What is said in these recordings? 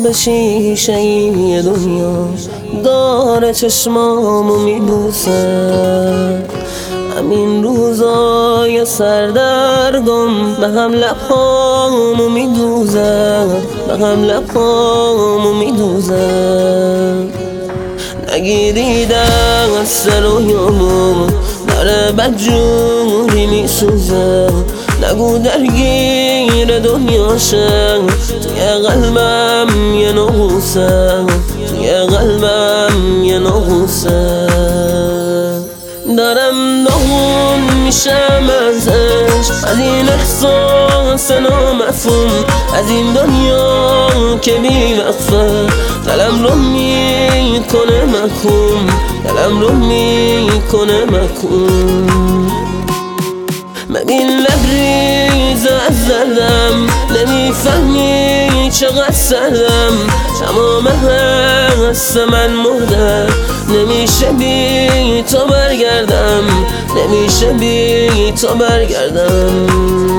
به شیشه ای دنیا داره چشمامو میبوسه. همین روزای سردرگم به هم لبهامو میدوزه، به هم لبهامو میدوزه. نگیری دست رویامو داره بدجوری میسوزه. نگو درگیر دنیاشه، توی قلبم یه نغوسه، توی قلبم یه نغوسه. دارم داغون میشم ازش، از این احساس نامفهوم، از این دنیا که بی‌وقفه. دلم رو میکنه محکوم، دلم رو میکنه محکوم. ببین لبریز از دردم، نمیفهمی چقدر سردم. تمام حس من مرده، نمیشه بی تو برگردم، نمیشه بی تو برگردم.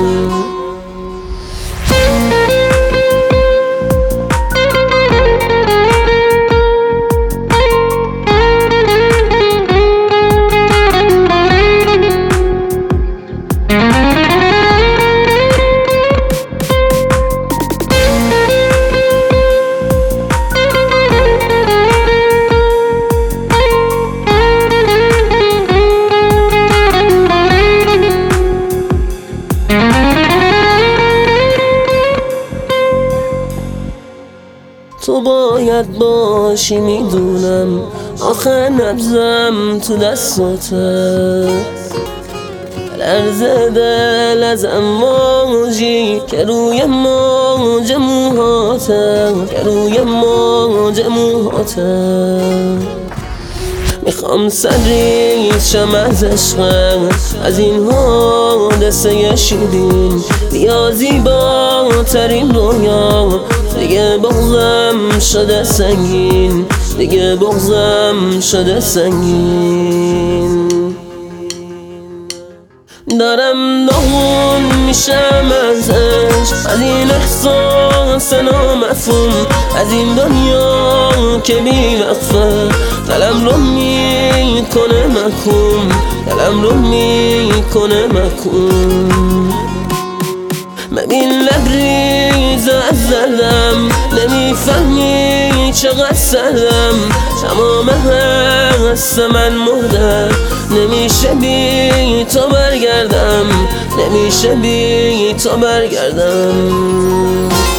تو باید باشی میدونم، آخه نبضم تو دستاته. لرزه دل از امواجی که روی موج موهاته، که روی موج موهاته. میخوام سرریز شم از عشقم، از این حادثه شیرین. بیا زیباترین رویا، دیگه بغضم شده سنگین، دیگه بغضم شده سنگین. دارم داغون میشم ازش، از این احساس نامفهوم، از این دنیا که بی‌وقفه. دلم رو میکنه محکوم، دلم رو میکنه محکوم. ببین لبریز از دردم، نمیفهمی چقدر سردم. تمام حس من مرده، نمیشه بی تو برگردم، نمیشه بی تو برگردم.